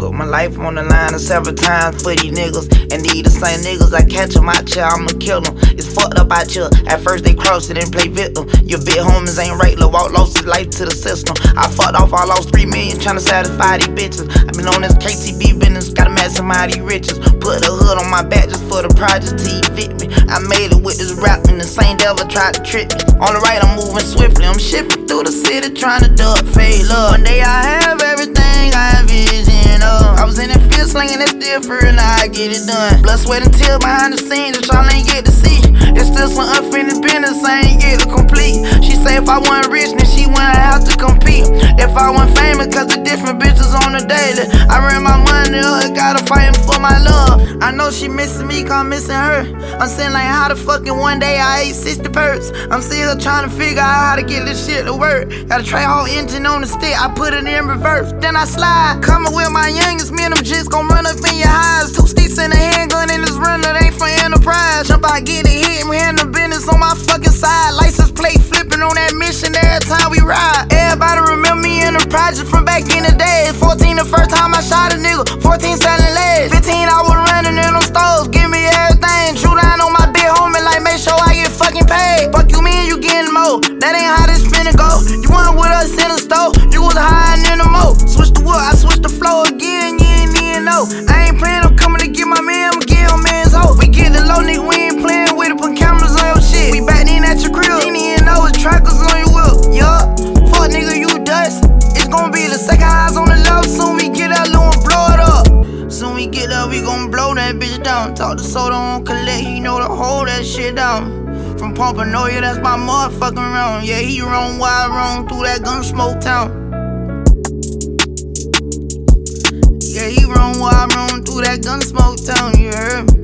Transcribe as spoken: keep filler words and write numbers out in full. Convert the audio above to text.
Put my life on the line several times for these niggas. And these the same niggas I catch them out here, I'ma kill them. It's fucked up out here. At first they cross it and play victim. Your big homies ain't right, Lil' Walk lost his life to the system. I fucked off, I lost three million tryna satisfy these bitches. I been on this K T B business, gotta maximize these riches. Put a hood on my back just for the project to evict me. I made it with this rap and the same devil tried to trick me. On the right, I'm moving swiftly. I'm shifting through the city trying to duck fade love. One day I have everything I envision of. I was in that field slinging that still for real, now I get it done. Blood, sweat, and tears behind the scenes that y'all ain't get to see. It's still some unfinished business I ain't get to complete. She say if I wasn't rich, then she wouldn't have to compete. If I wasn't famous, cause the different bitches on the daily. I ran my money up, gotta fight for my love. I know she missing me, cause I'm missing her. I'm saying like how the fucking one day I ate sixty perks. I'm still trying to figure out how to get this shit to work. Gotta try whole engine on the stick, I put it in reverse. Then I slide, coming with my youngest, me and them jits gon' run up in your eyes. Two sticks and a handgun in this run, that ain't for enterprise. Jump out, get it, hit me, handle business on my fucking side. License plate flipping on that mission every time we ride. Everybody remember me in the project from back in the day. fourteen the first time I shot a nigga, fourteen selling legs. fifteen I was running in them stores, give me everything. Drew down on my big homie like make sure I get fucking paid. Fuck you mean you getting more, that ain't how this finna go. You weren't with us in the store, you was hiding in the mo. Switch the wood, I switch the flow again, you ain't even know. I ain't playing, I'm coming to get my man, I'ma get him man's hoe. We get the low nigga, we ain't playing with it, put cameras on your shit. We back in at your crib, you ain't even know it's trackers on your whip. Yup, fuck nigga, you dust. It's gonna be the second highs on the left, soon we get that low and blow it up. Soon we get up, we gon' blow that bitch down. Talk to Soda on collect, he know to hold that shit down. From Pompano, yeah, that's my motherfucking round. Yeah, he roam wild, roam through that gun smoke town. Yeah, he roam wild, roam through that gun smoke town, you heard me?